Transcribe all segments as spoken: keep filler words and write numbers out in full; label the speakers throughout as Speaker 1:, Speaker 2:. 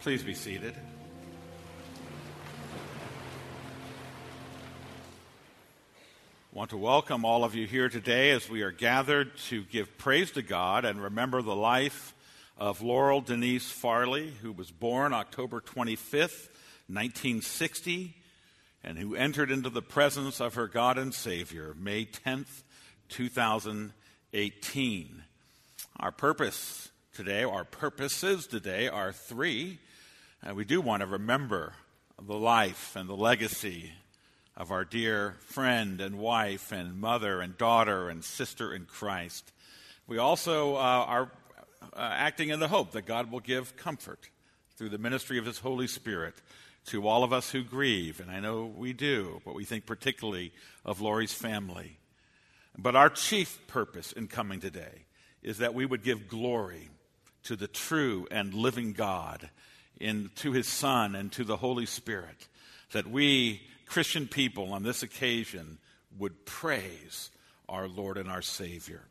Speaker 1: Please be seated. I want to welcome all of you here today as we are gathered to give praise to God and remember the life of Laurel Denise Farley, who was born October twenty-fifth, nineteen sixty, and who entered into the presence of her God and Savior May tenth, two thousand eighteen. Our purpose today, our purposes today are three. And we do want to remember the life and the legacy of our dear friend and wife and mother and daughter and sister in Christ. We also uh, are uh, acting in the hope that God will give comfort through the ministry of His Holy Spirit to all of us who grieve, and I know we do, but we think particularly of Lori's family. But our chief purpose in coming today is that we would give glory to the true and living God, in, to His Son and to the Holy Spirit, that we Christian people on this occasion would praise our Lord and our Savior.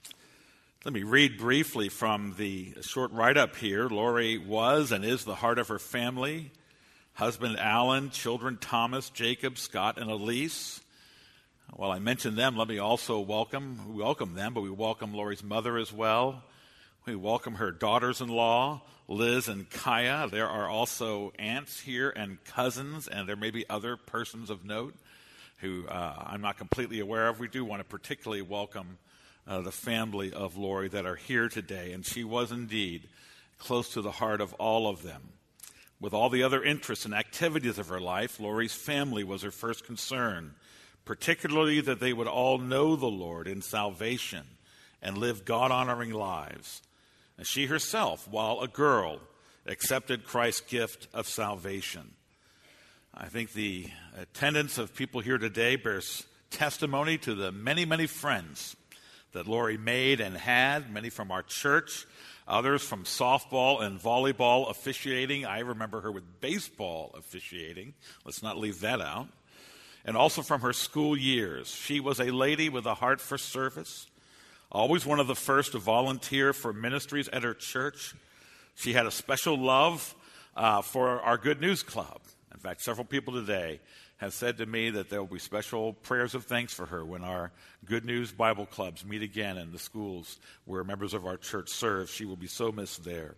Speaker 1: Let me read briefly from the short write-up here. Lori was and is the heart of her family. Husband Alan, children Thomas, Jacob, Scott, and Elise. While I mention them, let me also welcome, we welcome them, but we welcome Lori's mother as well. We welcome her daughters-in-law, Liz and Kaya. There are also aunts here and cousins, and there may be other persons of note who uh, I'm not completely aware of. We do want to particularly welcome uh, the family of Lori that are here today, and she was indeed close to the heart of all of them. With all the other interests and activities of her life, Lori's family was her first concern, particularly that they would all know the Lord in salvation and live God-honoring lives. And she herself, while a girl, accepted Christ's gift of salvation. I think the attendance of people here today bears testimony to the many, many friends that Lori made and had, many from our church, others from softball and volleyball officiating. I remember her with baseball officiating. Let's not leave that out. And also from her school years. She was a lady with a heart for service, always one of the first to volunteer for ministries at her church. She had a special love uh, for our Good News Club. In fact, several people today have said to me that there will be special prayers of thanks for her when our Good News Bible clubs meet again in the schools where members of our church serve. She will be so missed there.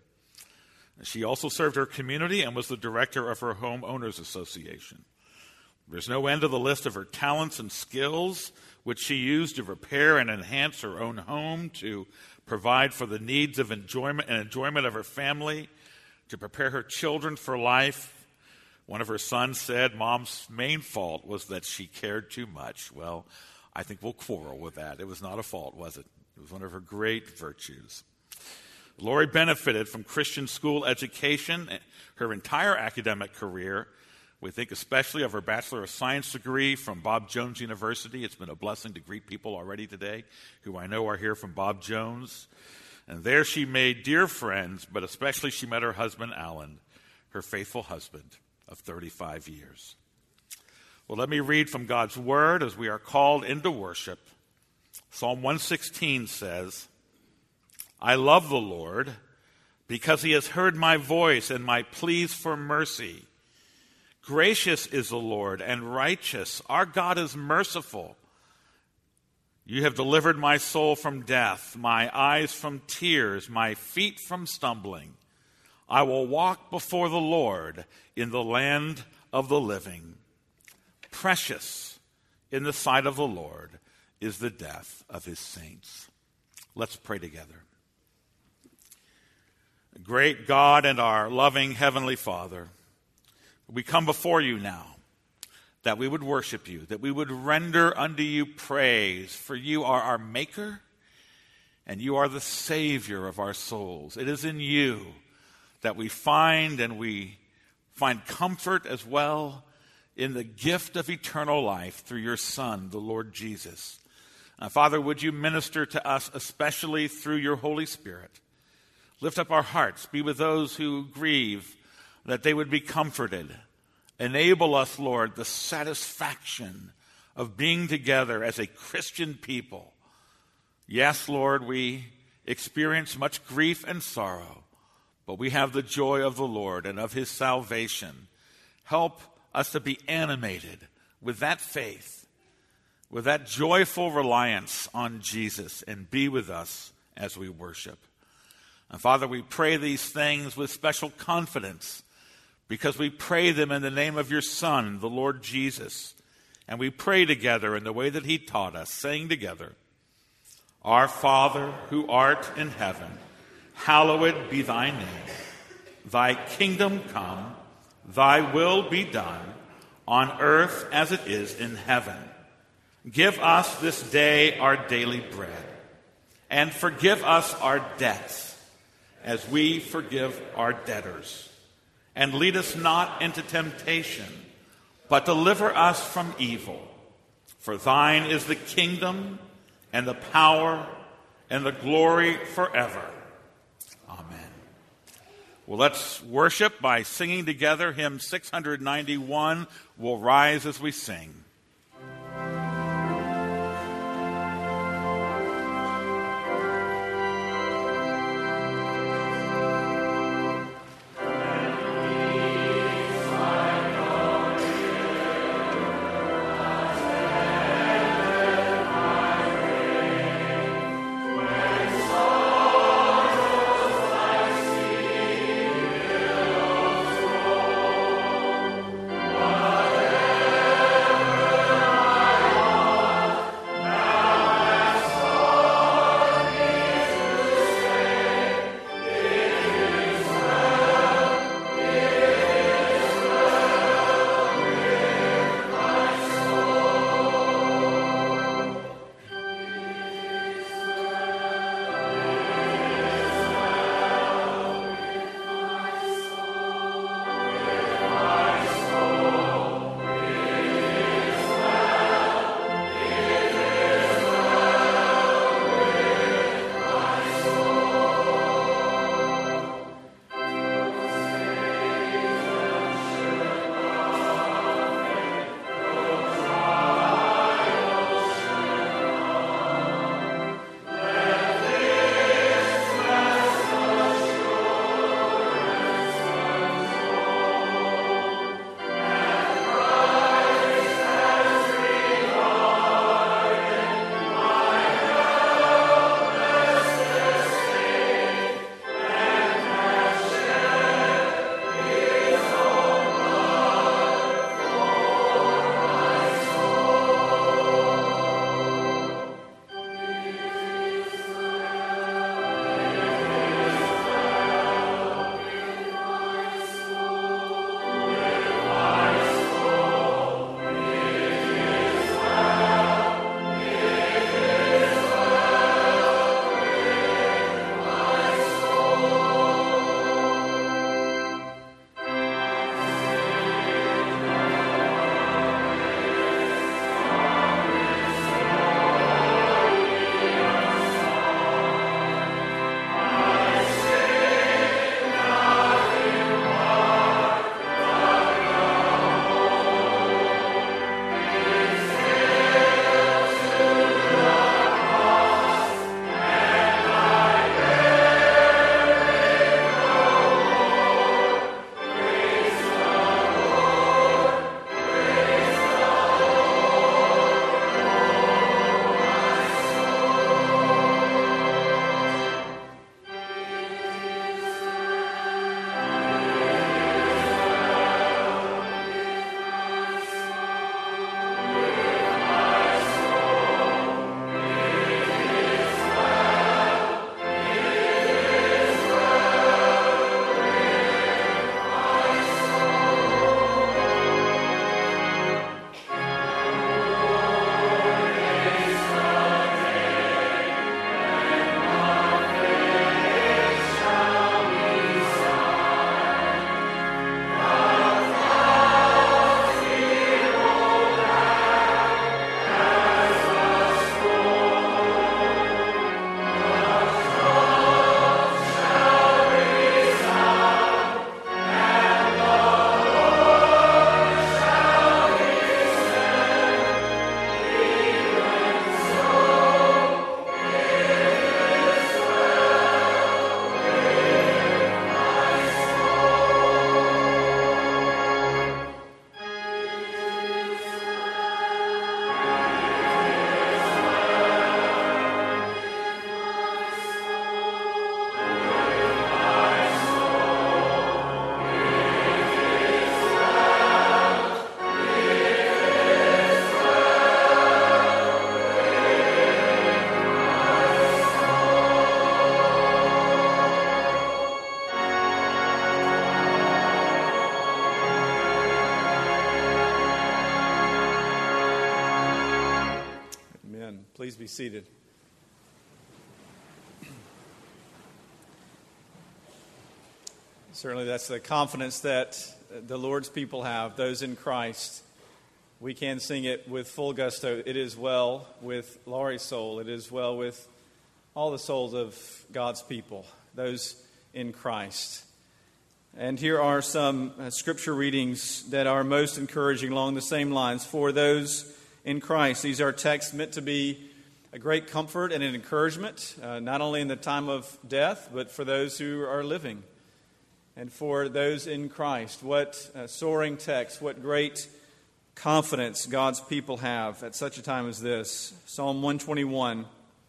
Speaker 1: She also served her community and was the director of her Home Owners Association. There's no end to the list of her talents and skills, which she used to repair and enhance her own home, to provide for the needs of enjoyment and enjoyment of her family, to prepare her children for life. One of her sons said Mom's main fault was that she cared too much. Well, I think we'll quarrel with that. It was not a fault, was it? It was one of her great virtues. Lori benefited from Christian school education her entire academic career. We think especially of her Bachelor of Science degree from Bob Jones University. It's been a blessing to greet people already today who I know are here from Bob Jones. And there she made dear friends, but especially she met her husband, Alan, her faithful husband of thirty-five years. Well, let me read from God's Word as we are called into worship. Psalm one sixteen says, I love the Lord because He has heard my voice and my pleas for mercy. Gracious is the Lord and righteous. Our God is merciful. You have delivered my soul from death, my eyes from tears, my feet from stumbling. I will walk before the Lord in the land of the living. Precious in the sight of the Lord is the death of His saints. Let's pray together. Great God and our loving Heavenly Father, we come before you now, that we would worship you, that we would render unto you praise, for you are our Maker, and you are the Savior of our souls. It is in you that we find, and we find comfort as well in the gift of eternal life through your Son, the Lord Jesus. Uh, Father, would you minister to us, especially through your Holy Spirit? Lift up our hearts, be with those who grieve, that they would be comforted. Enable us, Lord, the satisfaction of being together as a Christian people. Yes, Lord, we experience much grief and sorrow, but we have the joy of the Lord and of his salvation. Help us to be animated with that faith, with that joyful reliance on Jesus, and be with us as we worship. And Father, we pray these things with special confidence because we pray them in the name of your Son, the Lord Jesus. And we pray together in the way that he taught us, saying together, Our Father, who art in heaven, hallowed be thy name. Thy kingdom come, thy will be done, on earth as it is in heaven. Give us this day our daily bread, and forgive us our debts, as we forgive our debtors. And lead us not into temptation, but deliver us from evil. For thine is the kingdom, and the power, and the glory forever. Amen. Well, let's worship by singing together hymn six ninety-one. We'll rise as we sing.
Speaker 2: Please be seated. Certainly that's the confidence that the Lord's people have, those in Christ. We can sing it with full gusto. It is well with Laurie's soul. It is well with all the souls of God's people, those in Christ. And here are some uh, scripture readings that are most encouraging along the same lines for those in Christ. These are texts meant to be a great comfort and an encouragement, uh, not only in the time of death, but for those who are living. And for those in Christ, what uh, soaring text, what great confidence God's people have at such a time as this. Psalm one twenty-one.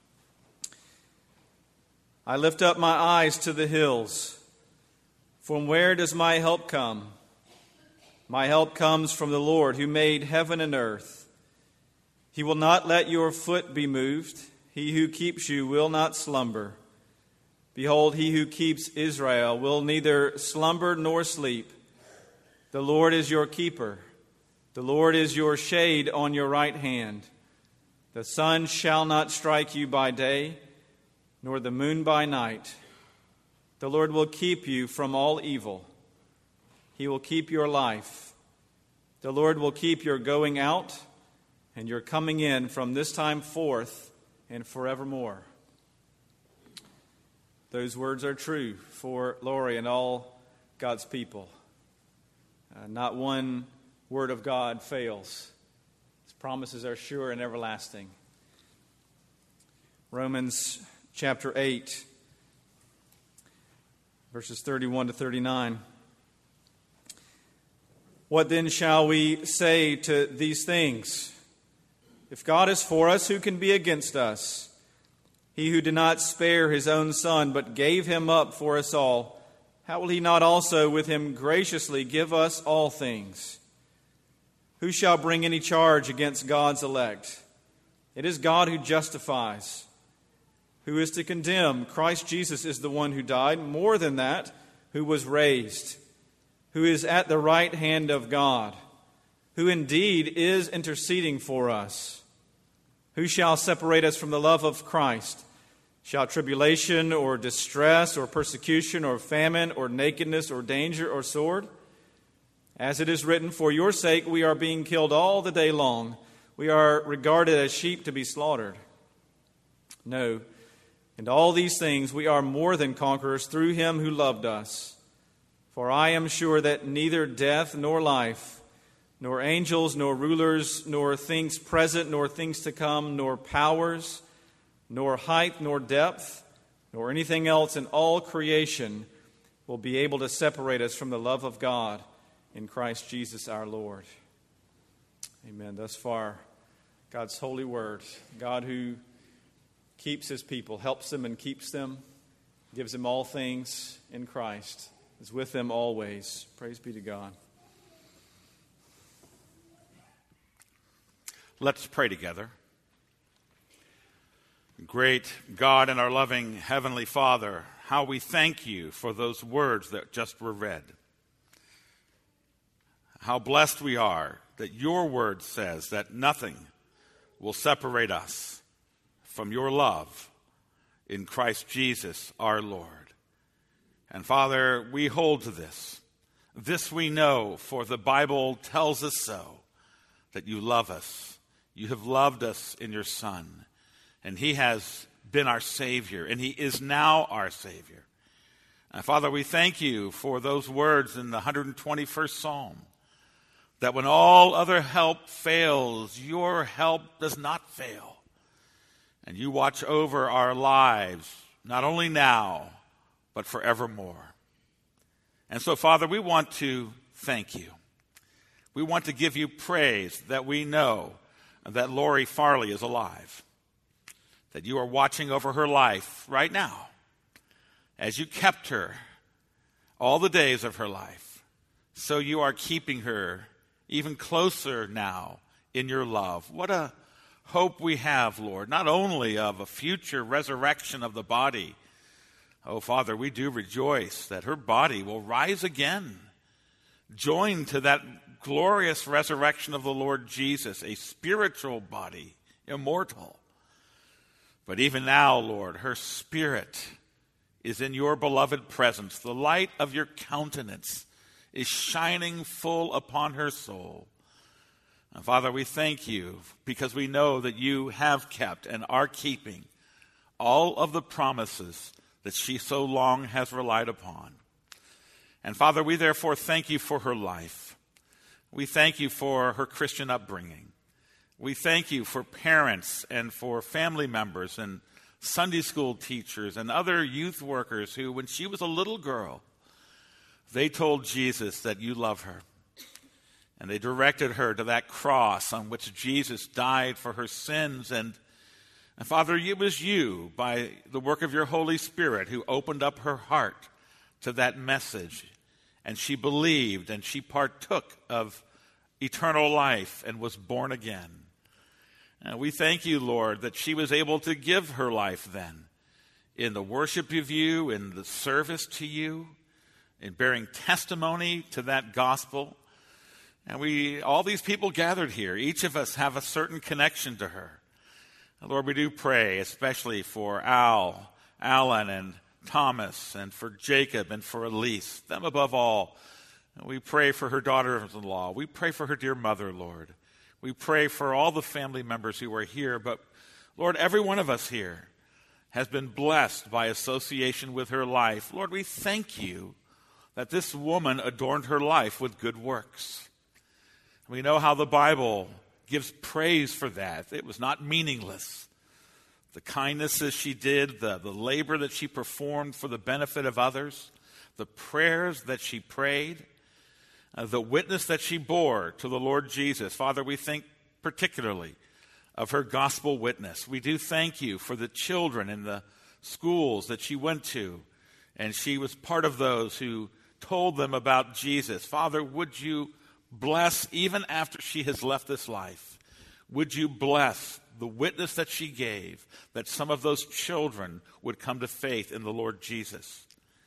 Speaker 2: I lift up my eyes to the hills. From where does my help come? My help comes from the Lord who made heaven and earth. He will not let your foot be moved. He who keeps you will not slumber. Behold, he who keeps Israel will neither slumber nor sleep. The Lord is your keeper. The Lord is your shade on your right hand. The sun shall not strike you by day, nor the moon by night. The Lord will keep you from all evil. He will keep your life. The Lord will keep your going out and your coming in from this time forth and forevermore. Those words are true for Laurie and all God's people. Uh, not one word of God fails. His promises are sure and everlasting. Romans chapter eight, verses thirty-one to thirty-nine. What then shall we say to these things? If God is for us, who can be against us? He who did not spare his own Son, but gave him up for us all, how will he not also with him graciously give us all things? Who shall bring any charge against God's elect? It is God who justifies. Who is to condemn? Christ Jesus is the one who died, more than that, who was raised, who is at the right hand of God, who indeed is interceding for us. Who shall separate us from the love of Christ? Shall tribulation or distress or persecution or famine or nakedness or danger or sword? As it is written, for your sake we are being killed all the day long. We are regarded as sheep to be slaughtered. No, in all these things we are more than conquerors through him who loved us. For I am sure that neither death nor life, nor angels, nor rulers, nor things present, nor things to come, nor powers, nor height, nor depth, nor anything else in all creation will be able to separate us from the love of God in Christ Jesus our Lord. Amen. Thus far, God's holy word. God who keeps his people, helps them and keeps them, gives them all things in Christ, is with them always. Praise be to God.
Speaker 1: Let's pray together. Great God and our loving Heavenly Father, how we thank you for those words that just were read. How blessed we are that your word says that nothing will separate us from your love in Christ Jesus our Lord. And Father, we hold to this. This we know, for the Bible tells us so, that you love us. You have loved us in your Son, and he has been our Savior, and he is now our Savior. And Father, we thank you for those words in the one hundred twenty-first Psalm, that when all other help fails, your help does not fail. And you watch over our lives, not only now, but forevermore. And so, Father, we want to thank you. We want to give you praise that we know that Laurie Farley is alive, that you are watching over her life right now as you kept her all the days of her life. So you are keeping her even closer now in your love. What a hope we have, Lord, not only of a future resurrection of the body. Oh, Father, we do rejoice that her body will rise again, joined to that glorious resurrection of the Lord Jesus, a spiritual body, immortal. But even now, Lord, her spirit is in your beloved presence. The light of your countenance is shining full upon her soul. And Father, we thank you because we know that you have kept and are keeping all of the promises that she so long has relied upon. And Father, we therefore thank you for her life. We thank you for her Christian upbringing. We thank you for parents and for family members and Sunday school teachers and other youth workers who, when she was a little girl, they told Jesus that you love her. And they directed her to that cross on which Jesus died for her sins. And, and Father, it was you, by the work of your Holy Spirit, who opened up her heart to that message. And she believed and she partook of eternal life and was born again. And we thank you, Lord, that she was able to give her life then in the worship of you, in the service to you, in bearing testimony to that gospel. And we, all these people gathered here, each of us have a certain connection to her. And Lord, we do pray, especially for Al, Alan, and Thomas, and for Jacob, and for Elise, them above all. And we pray for her daughter-in-law. We pray for her dear mother, Lord. We pray for all the family members who are here. But, Lord, every one of us here has been blessed by association with her life. Lord, we thank you that this woman adorned her life with good works. We know how the Bible gives praise for that. It was not meaningless. The kindnesses she did, the, the labor that she performed for the benefit of others, the prayers that she prayed, uh, the witness that she bore to the Lord Jesus. Father, we think particularly of her gospel witness. We do thank you for the children in the schools that she went to, and she was part of those who told them about Jesus. Father, would you bless, even after she has left this life, would you bless the witness that she gave, that some of those children would come to faith in the Lord Jesus.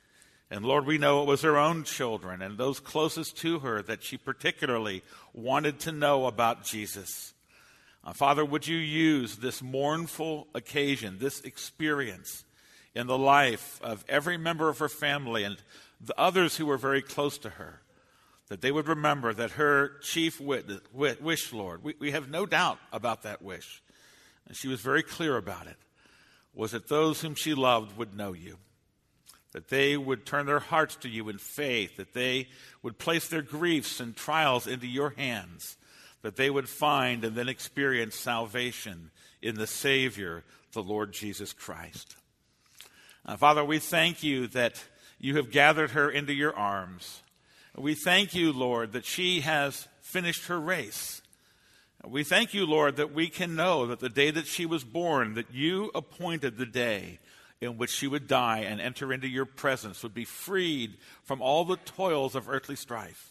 Speaker 1: And Lord, we know it was her own children and those closest to her that she particularly wanted to know about Jesus. Uh, Father, would you use this mournful occasion, this experience in the life of every member of her family and the others who were very close to her, that they would remember that her chief witness, wish, Lord, we, we have no doubt about that wish, and she was very clear about it, was that those whom she loved would know you, that they would turn their hearts to you in faith, that they would place their griefs and trials into your hands, that they would find and then experience salvation in the Savior, the Lord Jesus Christ. Uh, Father, we thank you that you have gathered her into your arms. We thank you, Lord, that she has finished her race. We thank you, Lord, that we can know that the day that she was born, that you appointed the day in which she would die and enter into your presence, would be freed from all the toils of earthly strife.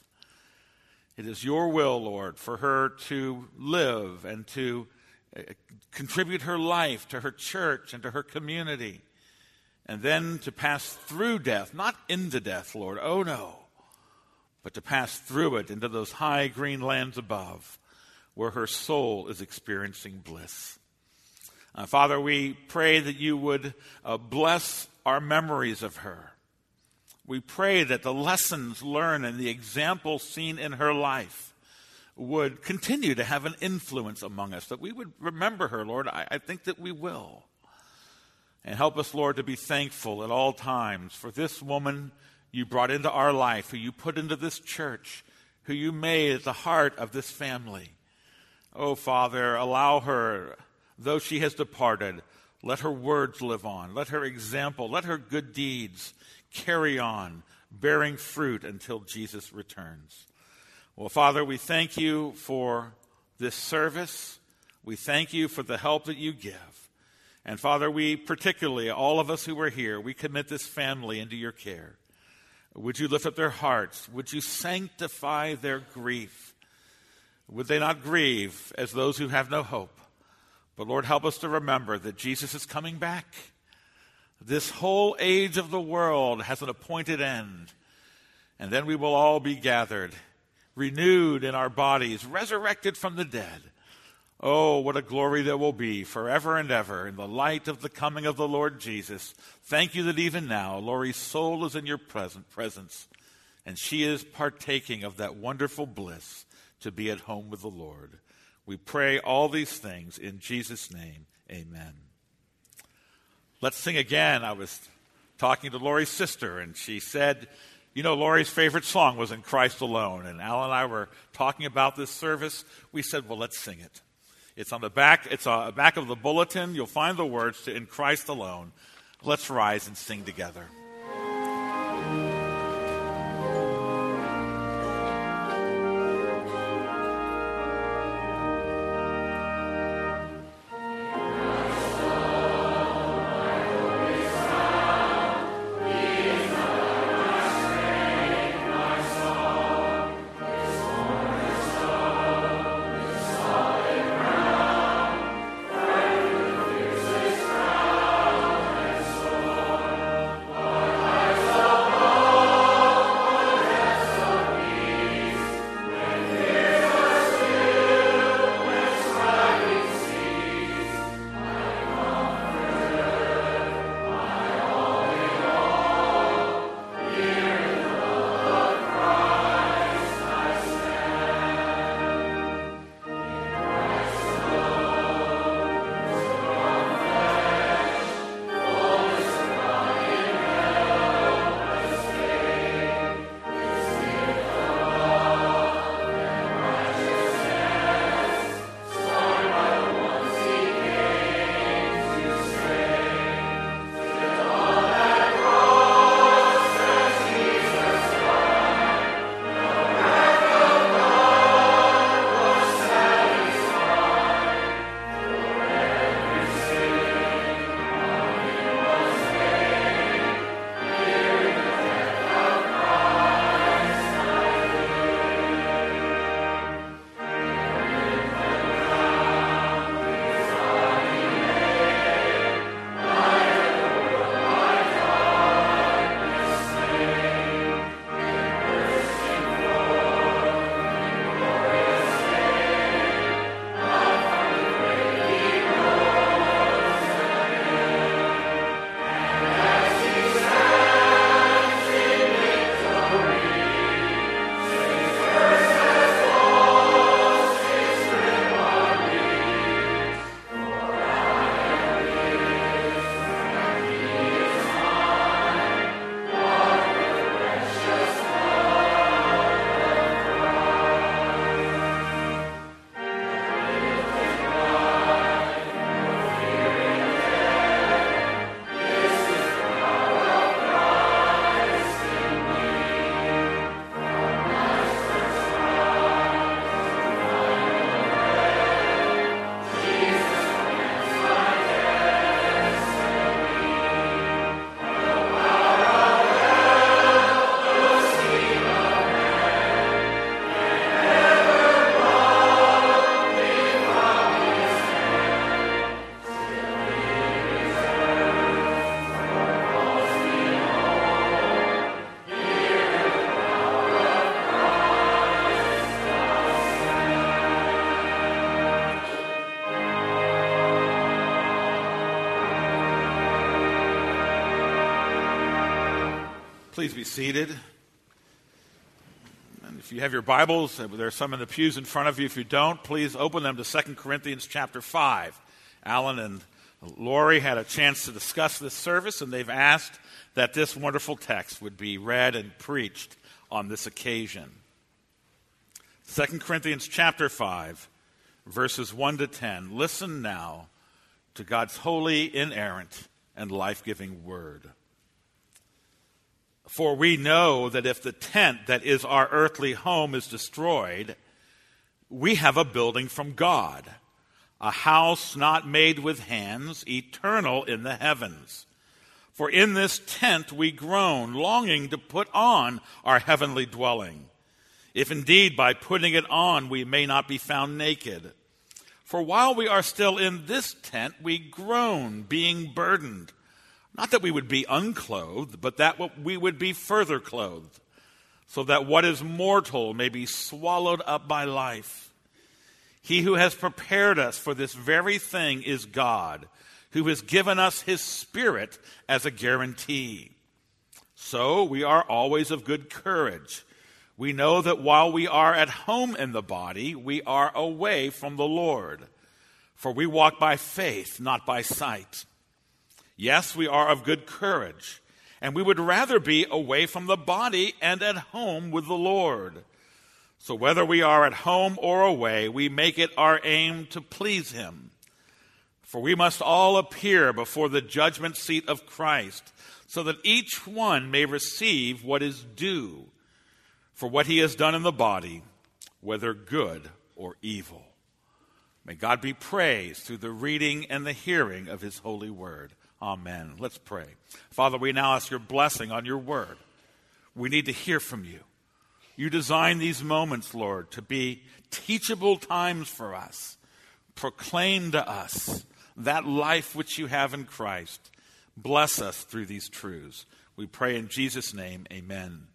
Speaker 1: It is your will, Lord, for her to live and to uh, contribute her life to her church and to her community, and then to pass through death, not into death, Lord, oh no, but to pass through it into those high green lands above, where her soul is experiencing bliss. Uh, Father, we pray that you would uh, bless our memories of her. We pray that the lessons learned and the example seen in her life would continue to have an influence among us, that we would remember her, Lord. I, I think that we will. And help us, Lord, to be thankful at all times for this woman you brought into our life, who you put into this church, who you made at the heart of this family. Oh, Father, allow her, though she has departed, let her words live on. Let her example, let her good deeds carry on, bearing fruit until Jesus returns. Well, Father, we thank you for this service. We thank you for the help that you give. And Father, we particularly, all of us who are here, we commit this family into your care. Would you lift up their hearts? Would you sanctify their grief? Would they not grieve as those who have no hope? But Lord, help us to remember that Jesus is coming back. This whole age of the world has an appointed end. And then we will all be gathered, renewed in our bodies, resurrected from the dead, Oh, what a glory there will be forever and ever in the light of the coming of the Lord Jesus. Thank you that even now Lori's soul is in your present presence, and she is partaking of that wonderful bliss to be at home with the Lord. We pray all these things in Jesus' name. Amen. Let's sing again. I was talking to Lori's sister, and she said, you know, Lori's favorite song was In Christ Alone. And Al and I were talking about this service. We said, well, let's sing it. It's on the back, it's on the back of the bulletin. You'll find the words to In Christ Alone. Let's rise and sing together. Please be seated. And if you have your Bibles, there are some in the pews in front of you. If you don't, please open them to Second Corinthians chapter five. Alan and Lori had a chance to discuss this service, and they've asked that this wonderful text would be read and preached on this occasion. Second Corinthians chapter five, verses one to ten. Listen now to God's holy, inerrant, and life-giving word. For we know that if the tent that is our earthly home is destroyed, we have a building from God, a house not made with hands, eternal in the heavens. For in this tent we groan, longing to put on our heavenly dwelling, if indeed by putting it on we may not be found naked. For while we are still in this tent, we groan, being burdened. Not that we would be unclothed, but that we would be further clothed, so that what is mortal may be swallowed up by life. He who has prepared us for this very thing is God, who has given us his Spirit as a guarantee. So we are always of good courage. We know that while we are at home in the body, we are away from the Lord. For we walk by faith, not by sight. Yes, we are of good courage, and we would rather be away from the body and at home with the Lord. So whether we are at home or away, we make it our aim to please him. For we must all appear before the judgment seat of Christ, so that each one may receive what is due for what he has done in the body, whether good or evil. May God be praised through the reading and the hearing of his holy word. Amen. Let's pray. Father, we now ask your blessing on your word. We need to hear from you. You designed these moments, Lord, to be teachable times for us. Proclaim to us that life which you have in Christ. Bless us through these truths. We pray in Jesus' name, amen.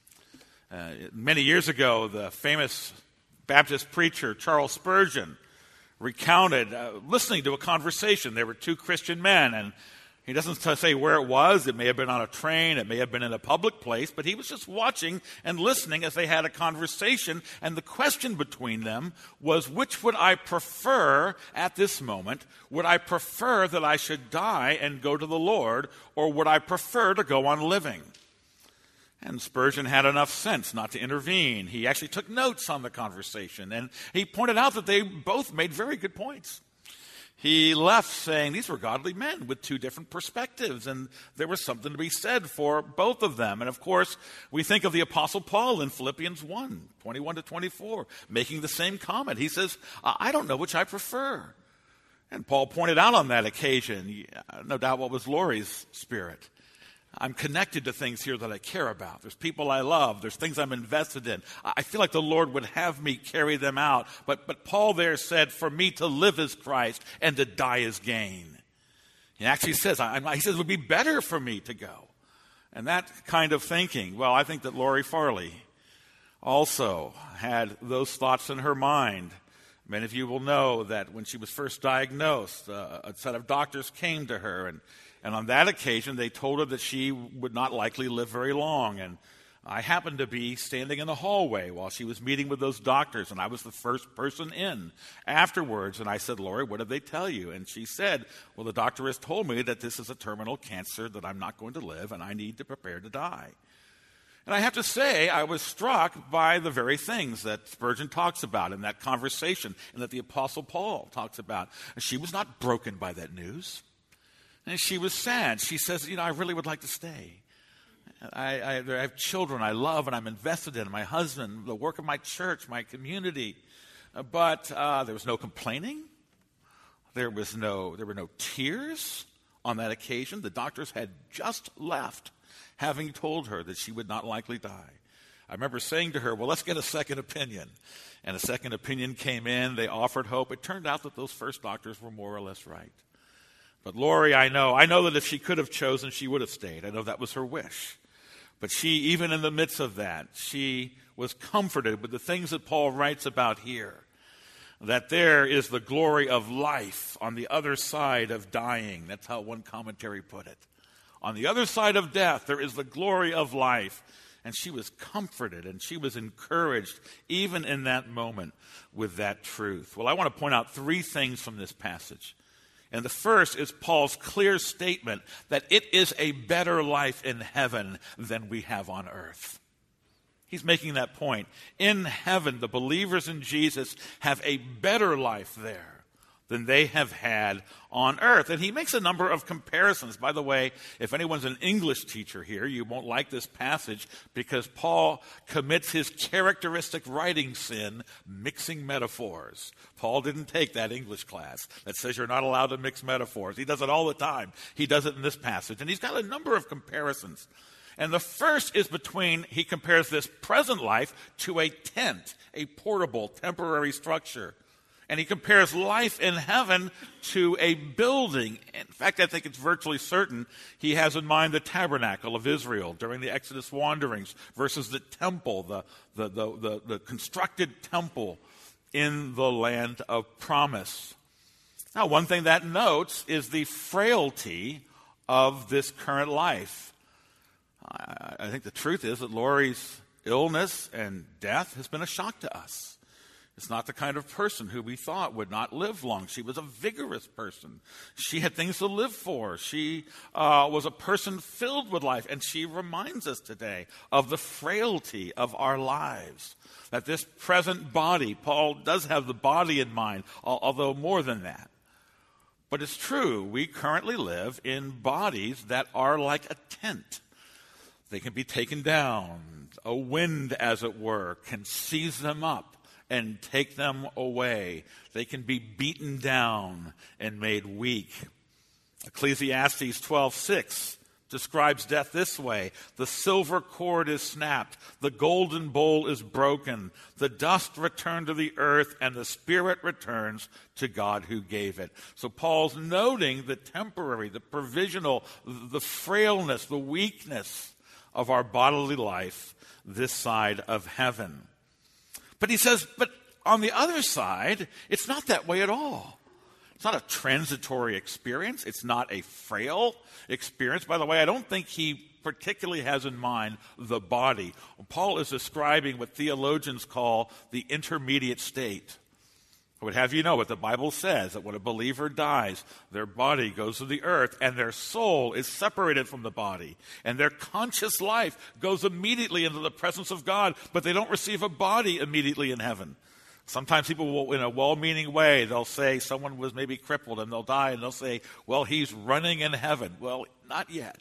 Speaker 1: Uh, many years ago, the famous Baptist preacher Charles Spurgeon recounted uh, listening to a conversation. There were two Christian men, and he doesn't say where it was. It may have been on a train. It may have been in a public place, but he was just watching and listening as they had a conversation, and the question between them was, which would I prefer at this moment? Would I prefer that I should die and go to the Lord, or would I prefer to go on living? And Spurgeon had enough sense not to intervene. He actually took notes on the conversation, and he pointed out that they both made very good points. He left saying these were godly men with two different perspectives, and there was something to be said for both of them. And of course, we think of the Apostle Paul in Philippians one, twenty-one to twenty-four, making the same comment. He says, I don't know which I prefer. And Paul pointed out on that occasion, no doubt what was Laurie's spirit. I'm connected to things here that I care about. There's people I love. There's things I'm invested in. I feel like the Lord would have me carry them out. But, but Paul there said, for me to live is Christ and to die is gain. He actually says, I, he says, it would be better for me to go. And that kind of thinking, well, I think that Laurie Farley also had those thoughts in her mind. Many of you will know that when she was first diagnosed, uh, a set of doctors came to her, and And on that occasion, they told her that she would not likely live very long. And I happened to be standing in the hallway while she was meeting with those doctors, and I was the first person in afterwards. And I said, Laurie, what did they tell you? And she said, well, the doctor has told me that this is a terminal cancer, that I'm not going to live, and I need to prepare to die. And I have to say, I was struck by the very things that Spurgeon talks about in that conversation and that the Apostle Paul talks about. She was not broken by that news. And she was sad. She says, you know, I really would like to stay. I, I, I have children I love and I'm invested in, my husband, the work of my church, my community. Uh, but uh, there was no complaining. There was no, there were no tears on that occasion. The doctors had just left, having told her that she would not likely die. I remember saying to her, well, let's get a second opinion. And a second opinion came in. They offered hope. It turned out that those first doctors were more or less right. But Laurie, I know, I know that if she could have chosen, she would have stayed. I know that was her wish. But she, even in the midst of that, she was comforted with the things that Paul writes about here, that there is the glory of life on the other side of dying. That's how one commentary put it. On the other side of death, there is the glory of life. And she was comforted and she was encouraged, even in that moment, with that truth. Well, I want to point out three things from this passage. And the first is Paul's clear statement that it is a better life in heaven than we have on earth. He's making that point. In heaven, the believers in Jesus have a better life there than they have had on earth. And he makes a number of comparisons. By the way, if anyone's an English teacher here, you won't like this passage because Paul commits his characteristic writing sin, mixing metaphors. Paul didn't take that English class that says you're not allowed to mix metaphors. He does it all the time. He does it in this passage. And he's got a number of comparisons. And the first is between, he compares this present life to a tent, a portable, temporary structure. And he compares life in heaven to a building. In fact, I think it's virtually certain he has in mind the tabernacle of Israel during the Exodus wanderings versus the temple, the, the, the, the, the constructed temple in the land of promise. Now, one thing that notes is the frailty of this current life. I, I think the truth is that Lori's illness and death has been a shock to us. It's not the kind of person who we thought would not live long. She was a vigorous person. She had things to live for. She uh, was a person filled with life. And she reminds us today of the frailty of our lives. That this present body, Paul does have the body in mind, although more than that. But it's true, we currently live in bodies that are like a tent. They can be taken down. A wind, as it were, can seize them up and take them away. They can be beaten down and made weak. Ecclesiastes twelve six describes death this way: the silver cord is snapped, the golden bowl is broken, the dust returned to the earth, and the spirit returns to God who gave it. So Paul's noting the temporary, the provisional, the frailness, the weakness of our bodily life this side of heaven. But he says, but on the other side, it's not that way at all. It's not a transitory experience. It's not a frail experience. By the way, I don't think he particularly has in mind the body. Paul is describing what theologians call the intermediate state. I would have you know what the Bible says, that when a believer dies, their body goes to the earth and their soul is separated from the body. And their conscious life goes immediately into the presence of God, but they don't receive a body immediately in heaven. Sometimes people will, in a well-meaning way, they'll say someone was maybe crippled and they'll die, and they'll say, well, he's running in heaven. Well, not yet.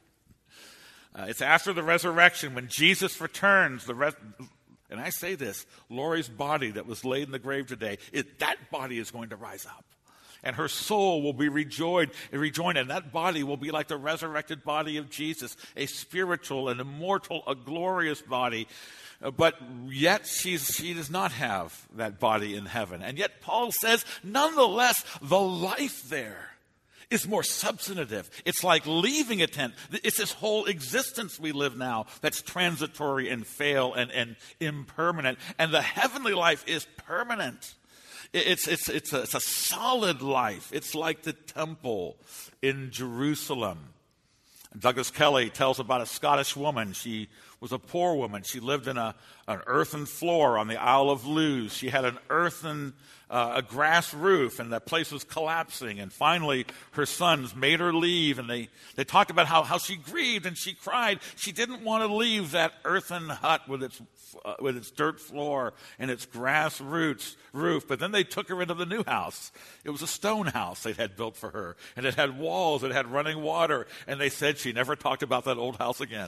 Speaker 1: Uh, it's after the resurrection when Jesus returns. The res- and I say this, Lori's body that was laid in the grave today, it, that body is going to rise up. And her soul will be rejoined, rejoined, and that body will be like the resurrected body of Jesus, a spiritual, an immortal, a glorious body. But yet she's, she does not have that body in heaven. And yet Paul says, nonetheless, the life there is more substantive. It's like leaving a tent. It's this whole existence we live now that's transitory and frail and, and impermanent. And the heavenly life is permanent. It's, it's, it's, a, it's a solid life. It's like the temple in Jerusalem. Douglas Kelly tells about a Scottish woman. She was a poor woman. She lived in a, an earthen floor on the Isle of Lewis. She had an earthen, uh, a grass roof, and that place was collapsing. And finally, her sons made her leave, and they, they talked about how, how she grieved and she cried. She didn't want to leave that earthen hut with its uh, with its dirt floor and its grass roots, roof. But then they took her into the new house. It was a stone house they had built for her, and it had walls, it had running water, and they said she never talked about that old house again.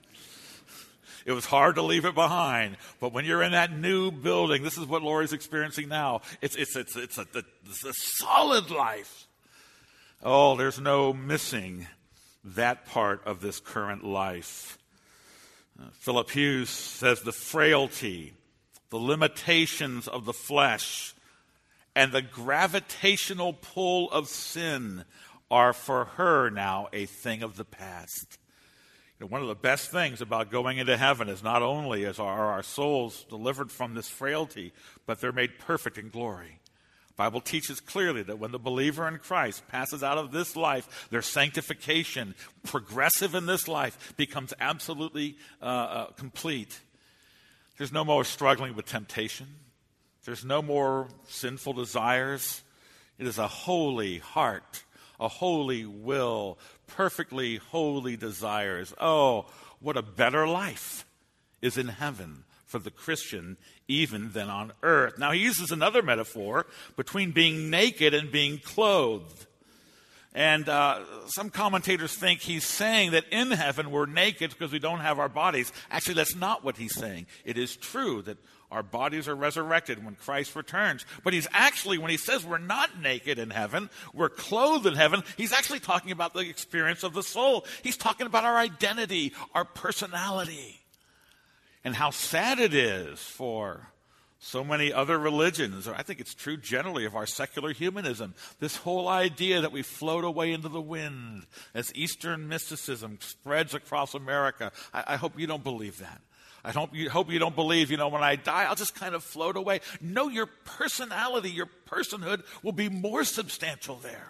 Speaker 1: It was hard to leave it behind, but when you're in that new building, this is what Lori's experiencing now. It's it's it's it's a, it's a solid life. Oh, there's no missing that part of this current life. Uh, Philip Hughes says the frailty, the limitations of the flesh, and the gravitational pull of sin are for her now a thing of the past. You know, one of the best things about going into heaven is not only is our, our souls delivered from this frailty, but they're made perfect in glory. The Bible teaches clearly that when the believer in Christ passes out of this life, their sanctification, progressive in this life, becomes absolutely uh, uh, complete. There's no more struggling with temptation. There's no more sinful desires. It is a holy heart, a holy will, perfectly holy desires. Oh, what a better life is in heaven for the Christian even than on earth. Now, he uses another metaphor between being naked and being clothed. And uh, some commentators think he's saying that in heaven we're naked because we don't have our bodies. Actually, that's not what he's saying. It is true that our bodies are resurrected when Christ returns. But he's actually, when he says we're not naked in heaven, we're clothed in heaven, he's actually talking about the experience of the soul. He's talking about our identity, our personality. And how sad it is for so many other religions, or I think it's true generally of our secular humanism, this whole idea that we float away into the wind as Eastern mysticism spreads across America. I, I hope you don't believe that. I hope you, hope you don't believe, you know, when I die, I'll just kind of float away. No, your personality, your personhood will be more substantial there.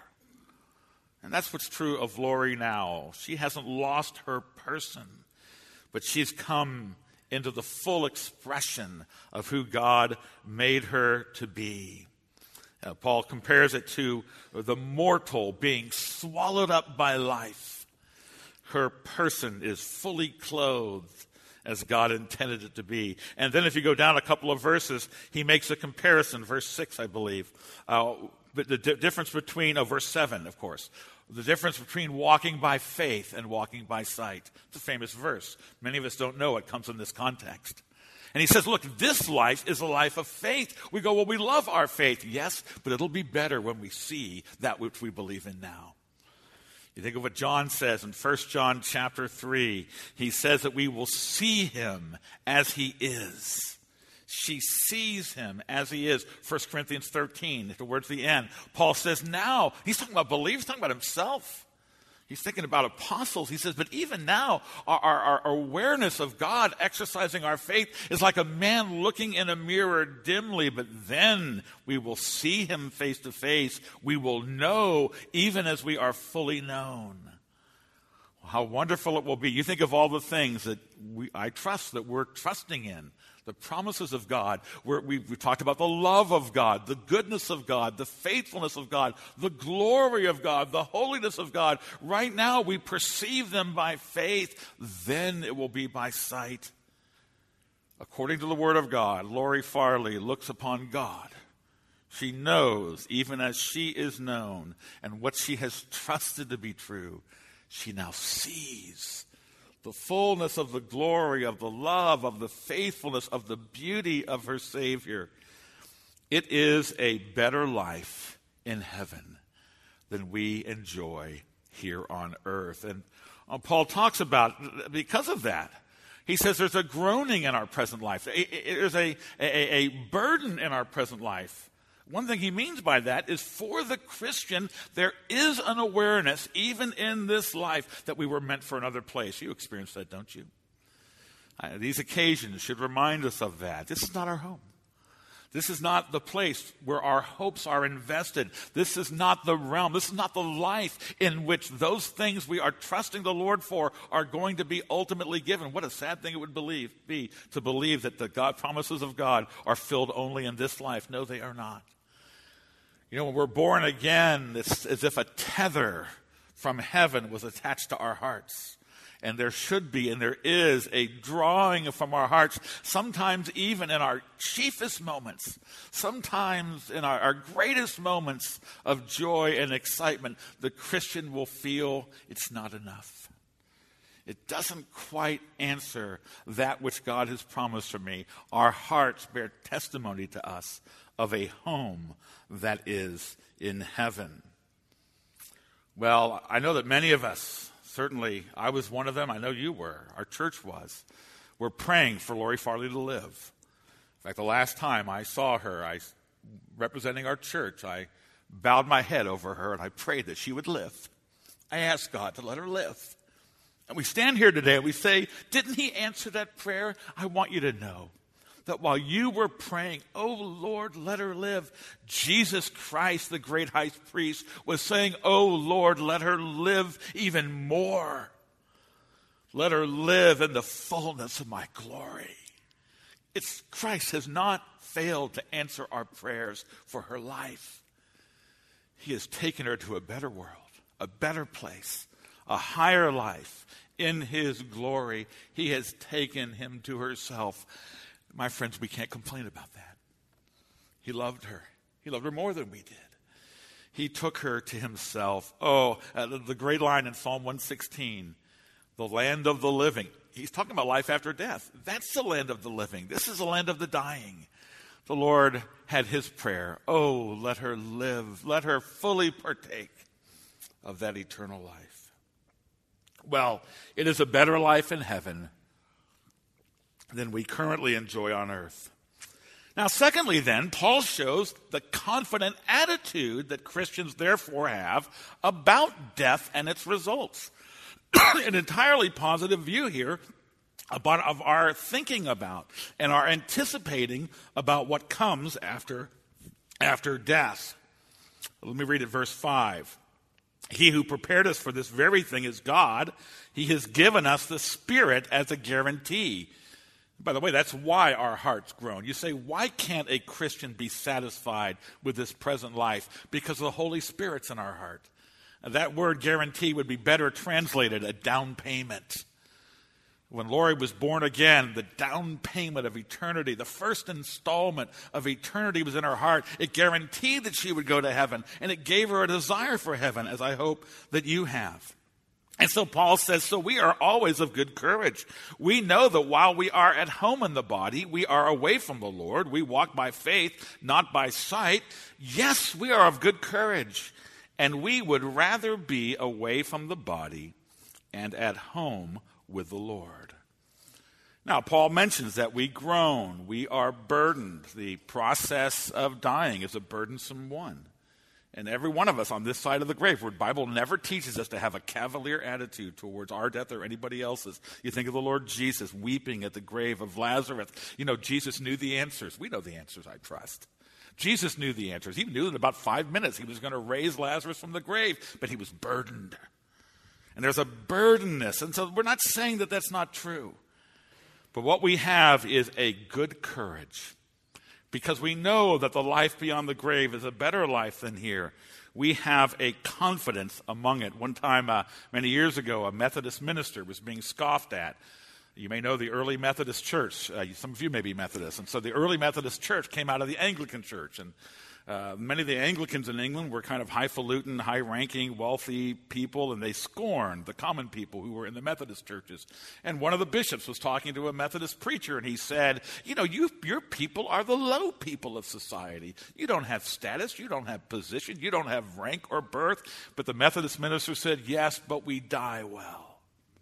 Speaker 1: And that's what's true of Lori now. She hasn't lost her person, but she's come into the full expression of who God made her to be. Uh, Paul compares it to the mortal being swallowed up by life. Her person is fully clothed as God intended it to be. And then if you go down a couple of verses, he makes a comparison, verse six, I believe. Uh, but the di- difference between, oh, verse seven, of course, the difference between walking by faith and walking by sight. It's a famous verse. Many of us don't know it comes in this context. And he says, look, this life is a life of faith. We go, well, we love our faith. Yes, but it'll be better when we see that which we believe in now. You think of what John says in First John chapter three. He says that we will see him as he is. She sees him as he is. First Corinthians thirteen, towards the end. Paul says now, he's talking about belief, he's talking about himself. He's thinking about apostles. He says, but even now, our, our, our awareness of God exercising our faith is like a man looking in a mirror dimly, but then we will see him face to face. We will know even as we are fully known. How wonderful it will be. You think of all the things that we, I trust that we're trusting in. The promises of God. We're, we, we talked about the love of God, the goodness of God, the faithfulness of God, the glory of God, the holiness of God. Right now we perceive them by faith. Then it will be by sight. According to the Word of God, Lori Farley looks upon God. She knows, even as she is known, and what she has trusted to be true, she now sees the fullness of the glory, of the love, of the faithfulness, of the beauty of her Savior. It is a better life in heaven than we enjoy here on earth. And uh, Paul talks about, because of that, he says there's a groaning in our present life. There's a, a, a burden in our present life. One thing he means by that is for the Christian, there is an awareness, even in this life, that we were meant for another place. You experience that, don't you? Uh, these occasions should remind us of that. This is not our home. This is not the place where our hopes are invested. This is not the realm. This is not the life in which those things we are trusting the Lord for are going to be ultimately given. What a sad thing it would believe, be to believe that the God promises of God are filled only in this life. No, they are not. You know, when we're born again, it's as if a tether from heaven was attached to our hearts. And there should be, and there is, a drawing from our hearts, sometimes even in our chiefest moments, sometimes in our, our greatest moments of joy and excitement, the Christian will feel it's not enough. It doesn't quite answer that which God has promised for me. Our hearts bear testimony to us of a home that is in heaven. Well, I know that many of us, certainly I was one of them, I know you were, our church was, we're praying for Lori Farley to live. In fact, the last time I saw her, I, representing our church, I bowed my head over her and I prayed that she would live. I asked God to let her live. And we stand here today and we say, didn't he answer that prayer? I want you to know that while you were praying, oh Lord, let her live, Jesus Christ, the great high priest, was saying, oh Lord, let her live even more. Let her live in the fullness of my glory. It's Christ has not failed to answer our prayers for her life. He has taken her to a better world, a better place, a higher life. In his glory, he has taken him to herself. My friends, we can't complain about that. He loved her. He loved her more than we did. He took her to himself. Oh, uh, the, the great line in Psalm one sixteen, the land of the living. He's talking about life after death. That's the land of the living. This is the land of the dying. The Lord had his prayer. Oh, let her live. Let her fully partake of that eternal life. Well, it is a better life in heaven than we currently enjoy on earth. Now, secondly, then, Paul shows the confident attitude that Christians therefore have about death and its results. An entirely positive view here about of our thinking about and our anticipating about what comes after, after death. Let me read it, verse five. He who prepared us for this very thing is God. He has given us the Spirit as a guarantee. By the way, that's why our hearts groan. You say, why can't a Christian be satisfied with this present life? Because the Holy Spirit's in our heart. And that word guarantee would be better translated a down payment. When Lori was born again, the down payment of eternity, the first installment of eternity was in her heart. It guaranteed that she would go to heaven, and it gave her a desire for heaven, as I hope that you have. And so Paul says, so we are always of good courage. We know that while we are at home in the body, we are away from the Lord. We walk by faith, not by sight. Yes, we are of good courage, and we would rather be away from the body and at home with the Lord. Now, Paul mentions that we groan, we are burdened. The process of dying is a burdensome one. And every one of us on this side of the grave, where the Bible never teaches us to have a cavalier attitude towards our death or anybody else's. You think of the Lord Jesus weeping at the grave of Lazarus. You know, Jesus knew the answers. We know the answers, I trust. Jesus knew the answers. He knew in about five minutes he was going to raise Lazarus from the grave, but he was burdened. And there's a burdenness. And so we're not saying that that's not true. But what we have is a good courage. Because we know that the life beyond the grave is a better life than here. We have a confidence among it. One time, uh, many years ago, a Methodist minister was being scoffed at. You may know the early Methodist church. Uh, some of you may be Methodist. And so the early Methodist church came out of the Anglican church. And Uh, many of the Anglicans in England were kind of highfalutin, high-ranking, wealthy people, and they scorned the common people who were in the Methodist churches. And one of the bishops was talking to a Methodist preacher, and he said, you know, you, your people are the low people of society. You don't have status, you don't have position, you don't have rank or birth. But the Methodist minister said, yes, but we die well.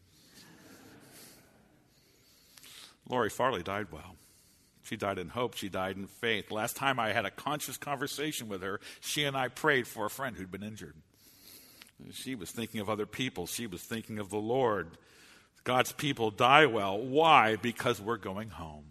Speaker 1: Lori Farley died well. She died in hope. She died in faith. Last time I had a conscious conversation with her, she and I prayed for a friend who'd been injured. She was thinking of other people. She was thinking of the Lord. God's people die well. Why? Because we're going home.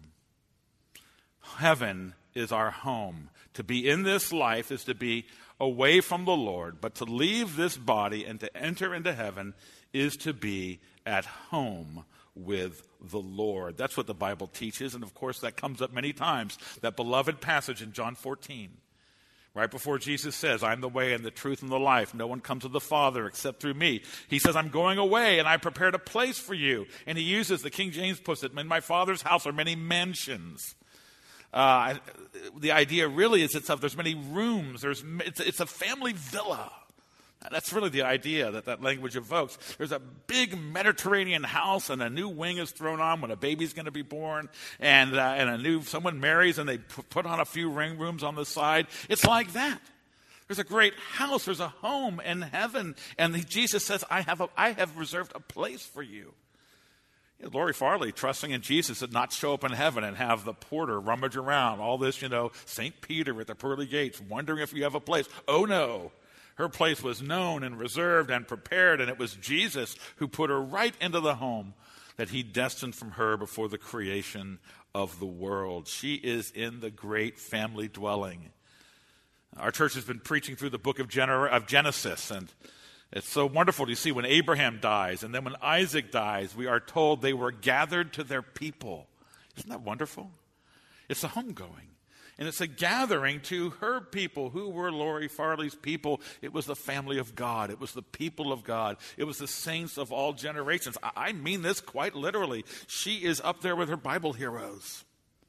Speaker 1: Heaven is our home. To be in this life is to be away from the Lord, but to leave this body and to enter into heaven is to be at home with the Lord. That's what the Bible teaches, and of course that comes up many times. That beloved passage in John fourteen, right before Jesus says, I'm the way and the truth and the life. No one comes to the Father except through me. He says, I'm going away and I prepared a place for you. And he uses, the King James puts it, in my Father's house are many mansions. Uh, the idea really is it's of, there's many rooms. There's it's, it's a family villa. That's really the idea that that language evokes. There's a big Mediterranean house, and a new wing is thrown on when a baby's going to be born, and uh, and a new someone marries, and they p- put on a few ring rooms on the side. It's like that. There's a great house. There's a home in heaven, and the, Jesus says, "I have a, I have reserved a place for you." You know, Lori Farley, trusting in Jesus, did not show up in heaven and have the porter rummage around all this, you know, Saint Peter at the pearly gates, wondering if you have a place. Oh no. Her place was known and reserved and prepared, and it was Jesus who put her right into the home that he destined from her before the creation of the world. She is in the great family dwelling. Our church has been preaching through the book of, Gener- of Genesis, and it's so wonderful to see when Abraham dies, and then when Isaac dies, we are told they were gathered to their people. Isn't that wonderful? It's a homegoing. And it's a gathering to her people. Who were Lori Farley's people? It was the family of God. It was the people of God. It was the saints of all generations. I mean this quite literally. She is up there with her Bible heroes.